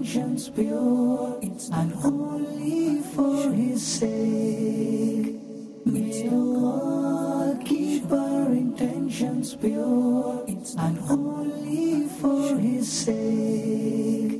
intentions pure and only for His sake. May Allah keep our intentions pure and only for His sake.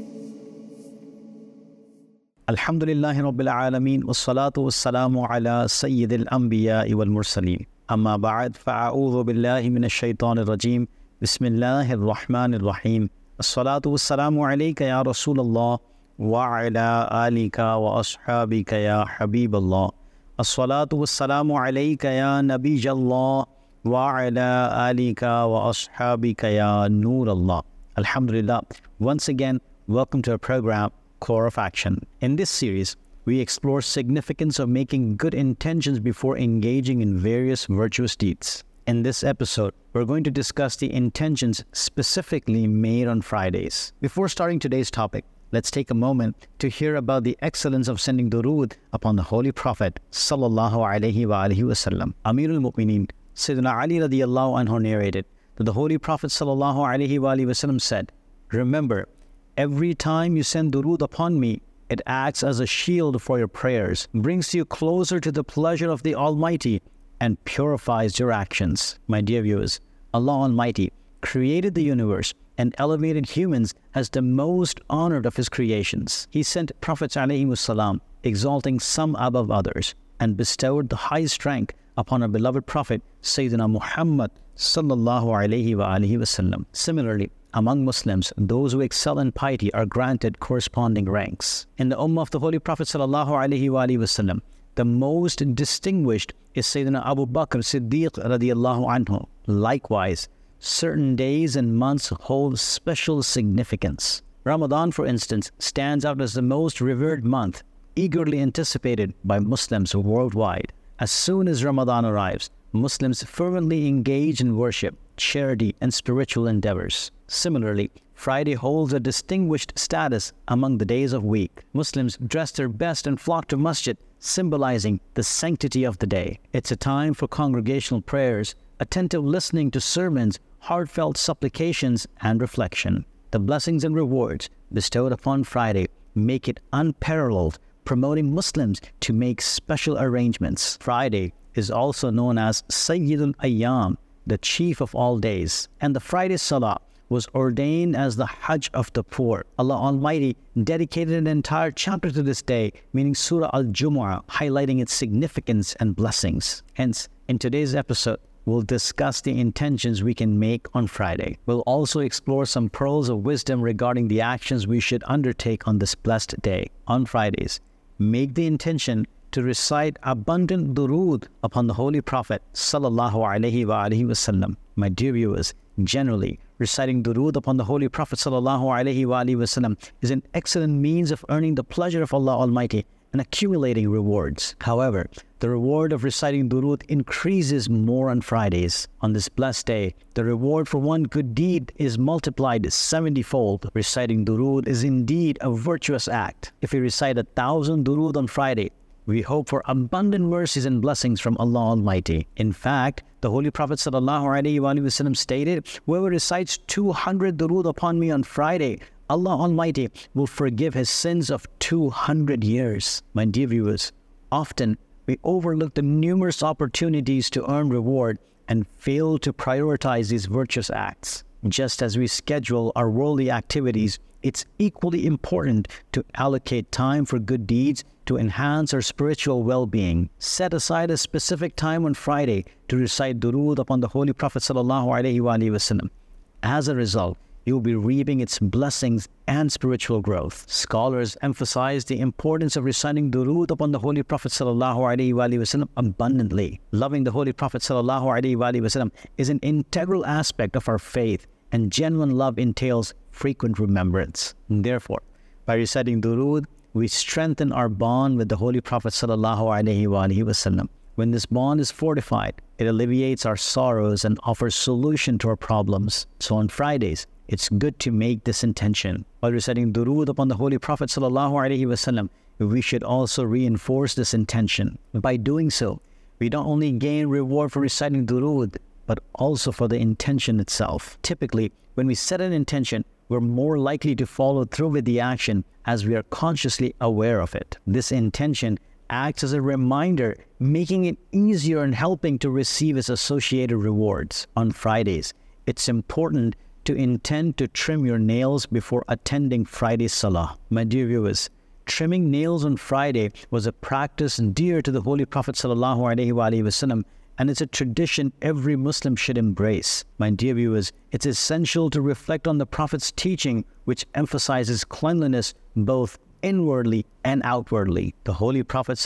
Alhamdulillahi Rabbil Alameen, wassalatu wassalamu ala Sayyidil Anbiya'i wal Mursaleen. Amma ba'd, fa'a'udhu billahi minash shaitanir rajim. Bismillahir Rahmanir Rahim. As-salatu wassalamu alayka ya Rasulallah wa ala alika wa ashabika ya Habiballah. As-salatu wassalamu alayka ya Nabijallah wa ala alika wa ashabika ya Noorallah. Alhamdulillah. Once again, welcome to our program, Core of Action. In this series, we explore significance of making good intentions before engaging in various virtuous deeds. In this episode, we're going to discuss the intentions specifically made on Fridays. Before starting today's topic, let's take a moment to hear about the excellence of sending durood upon the Holy Prophet sallallahu alaihi wasallam. Amirul Mu'mineen, Sayyidina Ali radiyallahu anhu narrated that the Holy Prophet sallallahu alaihi wasallam said, "Remember, every time you send durood upon me, it acts as a shield for your prayers, brings you closer to the pleasure of the Almighty, and purifies your actions." My dear viewers, Allah Almighty created the universe and elevated humans as the most honored of His creations. He sent prophets alayhimus salam, exalting some above others, and bestowed the highest rank upon our beloved Prophet Sayyidina Muhammad sallallahu alaihi wasallam. Similarly, among Muslims, those who excel in piety are granted corresponding ranks. In the Ummah of the Holy Prophet sallallahu alaihi wasallam, the most distinguished is Sayyidina Abu Bakr Siddiq radiyallahu anhu. Likewise, certain days and months hold special significance. Ramadan, for instance, stands out as the most revered month, eagerly anticipated by Muslims worldwide. As soon as Ramadan arrives, Muslims fervently engage in worship, charity, and spiritual endeavors. Similarly, Friday holds a distinguished status among the days of week. Muslims dress their best and flock to masjid, symbolizing the sanctity of the day. It's a time for congregational prayers, attentive listening to sermons, heartfelt supplications, and reflection. The blessings and rewards bestowed upon Friday make it unparalleled, promoting Muslims to make special arrangements. Friday is also known as Sayyidul Ayyam, the chief of all days, and the Friday Salah was ordained as the Hajj of the poor. Allah Almighty dedicated an entire chapter to this day, meaning Surah Al-Jumu'ah, highlighting its significance and blessings. Hence, in today's episode, we'll discuss the intentions we can make on Friday. We'll also explore some pearls of wisdom regarding the actions we should undertake on this blessed day. On Fridays, make the intention to recite abundant durood upon the Holy Prophet sallallahu alaihi wasallam. My dear viewers, generally, reciting durood upon the Holy Prophet sallallahu alaihi wasallam is an excellent means of earning the pleasure of Allah Almighty and accumulating rewards. However, the reward of reciting durood increases more on Fridays. On this blessed day, the reward for one good deed is multiplied 70-fold. Reciting durood is indeed a virtuous act. If we recite 1,000 durood on Friday, we hope for abundant mercies and blessings from Allah Almighty. In fact, the Holy Prophet ﷺ stated, "Whoever recites 200 durood upon me on Friday, Allah Almighty will forgive his sins of 200 years." My dear viewers, often we overlook the numerous opportunities to earn reward and fail to prioritize these virtuous acts. Just as we schedule our worldly activities, it's equally important to allocate time for good deeds to enhance our spiritual well-being. Set aside a specific time on Friday to recite durood upon the Holy Prophet ﷺ. As a result, you'll be reaping its blessings and spiritual growth. Scholars emphasize the importance of reciting durood upon the Holy Prophet ﷺ abundantly. Loving the Holy Prophet ﷺ is an integral aspect of our faith, and genuine love entails frequent remembrance. Therefore, by reciting durood, we strengthen our bond with the Holy Prophet ﷺ. When this bond is fortified, it alleviates our sorrows and offers solution to our problems. So on Fridays, it's good to make this intention. While reciting durood upon the Holy Prophet ﷺ, we should also reinforce this intention. By doing so, we don't only gain reward for reciting durood, but also for the intention itself. Typically, when we set an intention, we're more likely to follow through with the action as we are consciously aware of it. This intention acts as a reminder, making it easier and helping to receive its associated rewards. On Fridays, it's important to intend to trim your nails before attending Friday Salah. My dear viewers, trimming nails on Friday was a practice dear to the Holy Prophet ﷺ, and it's a tradition every Muslim should embrace. My dear viewers, it's essential to reflect on the Prophet's teaching, which emphasizes cleanliness both inwardly and outwardly. The Holy Prophet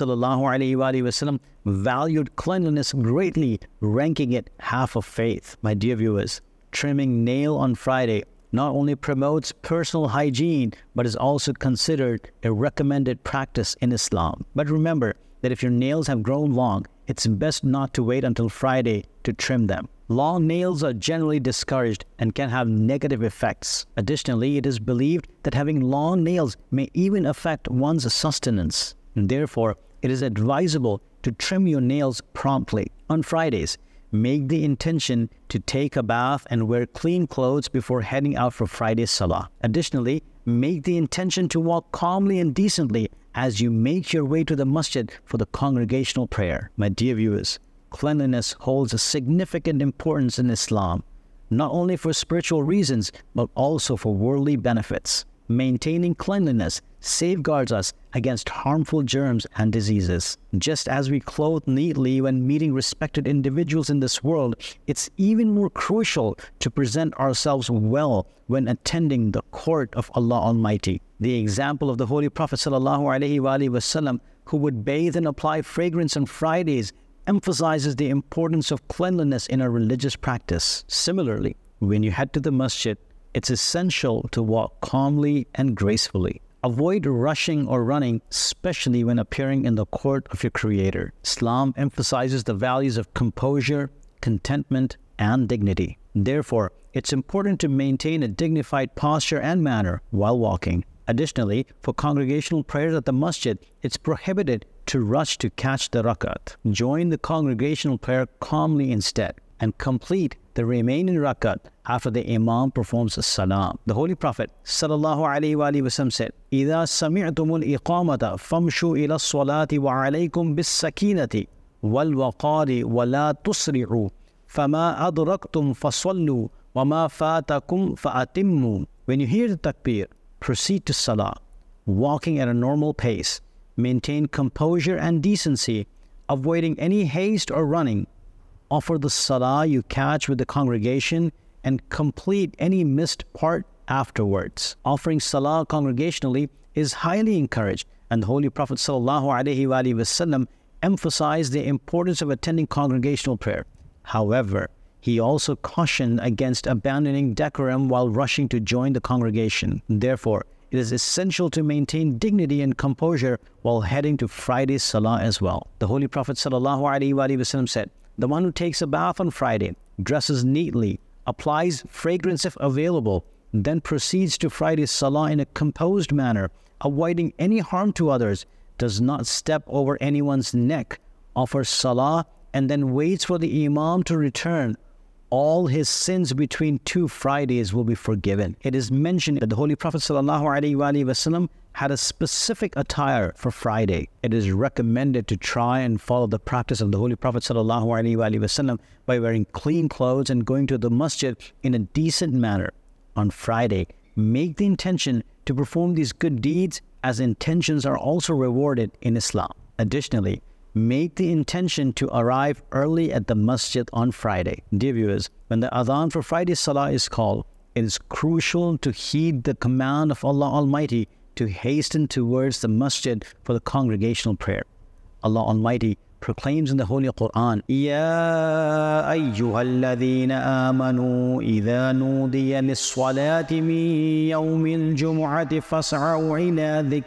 ﷺ valued cleanliness greatly, ranking it half of faith. My dear viewers, trimming nail on Friday not only promotes personal hygiene, but is also considered a recommended practice in Islam. But remember that if your nails have grown long, it's best not to wait until Friday to trim them. Long nails are generally discouraged and can have negative effects. Additionally, it is believed that having long nails may even affect one's sustenance. And therefore, it is advisable to trim your nails promptly. On Fridays, make the intention to take a bath and wear clean clothes before heading out for Friday Salah. Additionally, make the intention to walk calmly and decently as you make your way to the masjid for the congregational prayer. My dear viewers, cleanliness holds a significant importance in Islam, not only for spiritual reasons, but also for worldly benefits. Maintaining cleanliness safeguards us against harmful germs and diseases. Just as we clothe neatly when meeting respected individuals in this world, it's even more crucial to present ourselves well when attending the court of Allah Almighty. The example of the Holy Prophet ﷺ, who would bathe and apply fragrance on Fridays, emphasizes the importance of cleanliness in a religious practice. Similarly, when you head to the masjid, it's essential to walk calmly and gracefully. Avoid rushing or running, especially when appearing in the court of your Creator. Islam emphasizes the values of composure, contentment, and dignity. Therefore, it's important to maintain a dignified posture and manner while walking. Additionally, for congregational prayers at the masjid, it's prohibited to rush to catch the rakat. Join the congregational prayer calmly instead and complete the remaining rakat after the Imam performs a salam. The Holy Prophet ﷺ said, إِذَا سَمِعْتُمُ الْإِقَامَةَ فَامْشُوا إِلَى الصَّلَاةِ وَعَلَيْكُمْ بِالسَّكِينَةِ وَالْوَقَارِ وَلَا تُسْرِعُوا فَمَا أَدْرَكْتُمْ فَصَلُّوا وَمَا فَاتَكُمْ فَأَتِمُّوا. When you hear the takbir, proceed to salah, walking at a normal pace. Maintain composure and decency, avoiding any haste or running. Offer the salah you catch with the congregation and complete any missed part afterwards. Offering salah congregationally is highly encouraged, and the Holy Prophet ﷺ emphasized the importance of attending congregational prayer. However, he also cautioned against abandoning decorum while rushing to join the congregation. Therefore, it is essential to maintain dignity and composure while heading to Friday's salah as well. The Holy Prophet ﷺ said, "The one who takes a bath on Friday, dresses neatly, applies fragrance if available, then proceeds to Friday's salah in a composed manner, avoiding any harm to others, does not step over anyone's neck, offers salah, and then waits for the Imam to return, all his sins between two Fridays will be forgiven." It is mentioned that the Holy Prophet ﷺ had a specific attire for Friday. It is recommended to try and follow the practice of the Holy Prophet ﷺ by wearing clean clothes and going to the masjid in a decent manner. On Friday, make the intention to perform these good deeds, as intentions are also rewarded in Islam. Additionally, make the intention to arrive early at the masjid on Friday. Dear viewers, when the adhan for Friday's salah is called, it is crucial to heed the command of Allah Almighty to hasten towards the masjid for the congregational prayer. Allah Almighty proclaims in the Holy Quran, يَا أَيُّهَا الَّذِينَ آمَنُوا إِذَا نُودِيَ لِلصَّلَاةِ مِنْ يَوْمِ الْجُمُعَةِ فَاسْعَوْا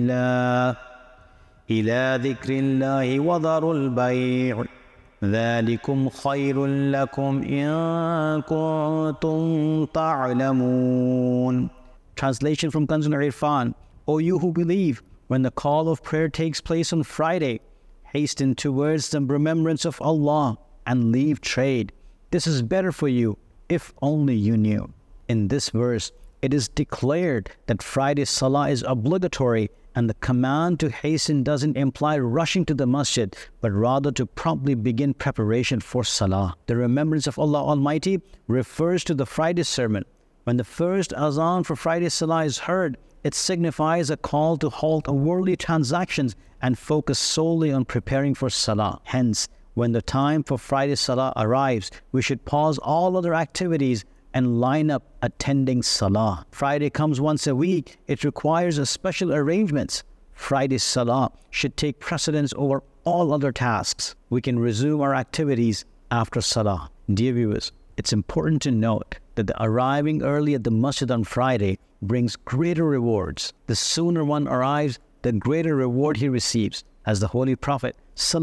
إِلَى ذِكْرِ اللَّهِ وَذَرُوا الْبَيْعَ ذَلِكُمْ خَيْرٌ لَكُمْ إِن كُنتُمْ تَعْلَمُونَ. Translation from Kanz al-Irfan: O you who believe, when the call of prayer takes place on Friday, hasten towards the remembrance of Allah and leave trade. This is better for you if only you knew. In this verse, it is declared that Friday Salah is obligatory, and the command to hasten doesn't imply rushing to the masjid, but rather to promptly begin preparation for Salah. The remembrance of Allah Almighty refers to the Friday sermon. When the first azan for Friday Salah is heard, it signifies a call to halt worldly transactions and focus solely on preparing for Salah. Hence, when the time for Friday Salah arrives, we should pause all other activities and line up attending Salah. Friday comes once a week. It requires a special arrangements. Friday Salah should take precedence over all other tasks. We can resume our activities after Salah. Dear viewers, it's important to note that the arriving early at the masjid on Friday brings greater rewards. The sooner one arrives, the greater reward he receives. As the Holy Prophet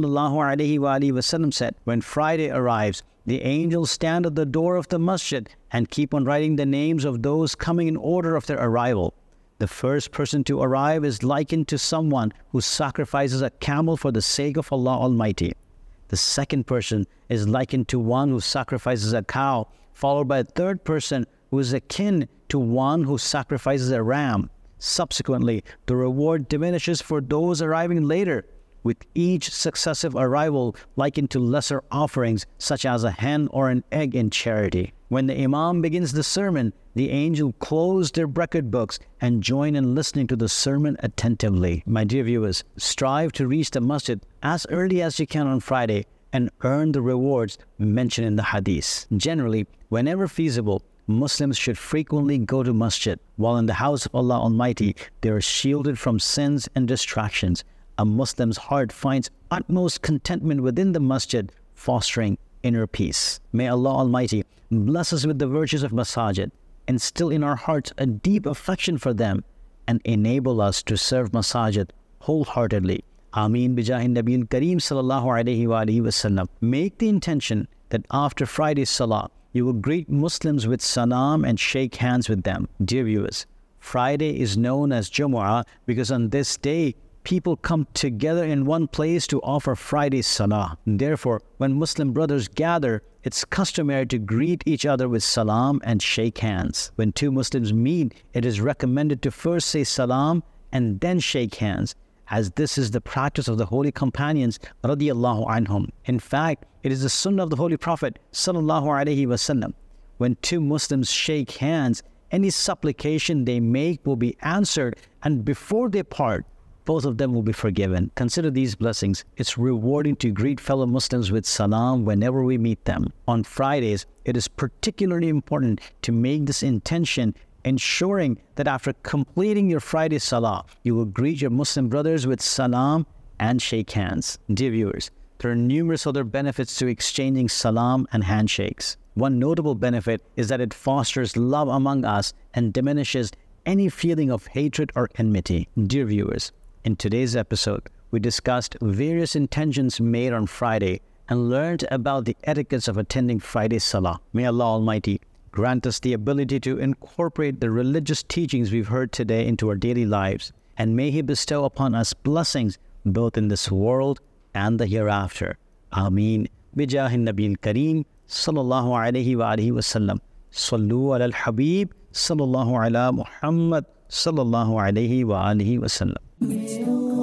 ﷺ said, when Friday arrives, the angels stand at the door of the masjid and keep on writing the names of those coming in order of their arrival. The first person to arrive is likened to someone who sacrifices a camel for the sake of Allah Almighty. The second person is likened to one who sacrifices a cow, followed by a third person who is akin to one who sacrifices a ram. Subsequently, the reward diminishes for those arriving later, with each successive arrival likened to lesser offerings such as a hen or an egg in charity. When the Imam begins the sermon, the angels close their record books and join in listening to the sermon attentively. My dear viewers, strive to reach the masjid as early as you can on Friday and earn the rewards mentioned in the hadith. Generally, whenever feasible, Muslims should frequently go to masjid. While in the house of Allah Almighty, they are shielded from sins and distractions. A Muslim's heart finds utmost contentment within the masjid, fostering inner peace. May Allah Almighty bless us with the virtues of masajid, instill in our hearts a deep affection for them, and enable us to serve masajid wholeheartedly. Ameen bijahin Nabiyul Kareem sallallahu alayhi wa alihi wasallam. Make the intention that after Friday's Salah, you will greet Muslims with salam and shake hands with them. Dear viewers, Friday is known as Jumu'ah because on this day, people come together in one place to offer Friday Salah. Therefore, when Muslim brothers gather, it's customary to greet each other with salam and shake hands. When two Muslims meet, it is recommended to first say salam and then shake hands, as this is the practice of the holy companions radiyallahu anhum. In fact, it is the sunnah of the Holy Prophet sallallahu alaihi wasallam. When two Muslims shake hands, any supplication they make will be answered, and before they part, both of them will be forgiven. Consider these blessings. It's rewarding to greet fellow Muslims with salam whenever we meet them. On Fridays, it is particularly important to make this intention, ensuring that after completing your Friday Salah, you will greet your Muslim brothers with salam and shake hands. Dear viewers, there are numerous other benefits to exchanging salam and handshakes. One notable benefit is that it fosters love among us and diminishes any feeling of hatred or enmity. Dear viewers, in today's episode, we discussed various intentions made on Friday and learned about the etiquettes of attending Friday Salah. May Allah Almighty grant us the ability to incorporate the religious teachings we've heard today into our daily lives, and may He bestow upon us blessings both in this world and the hereafter. Ameen. Bijahin Nabiyul Kareem sallallahu alayhi wa alihi wa sallam. Sallu ala al-Habib sallallahu ala Muhammad sallallahu alayhi wa alihi wa sallam. May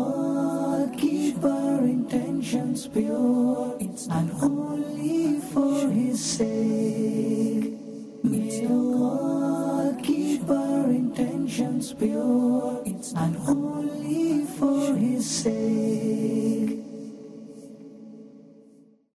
Allah keep our intentions pure and only for His sake. May Allah keep our intentions pure and only for His sake.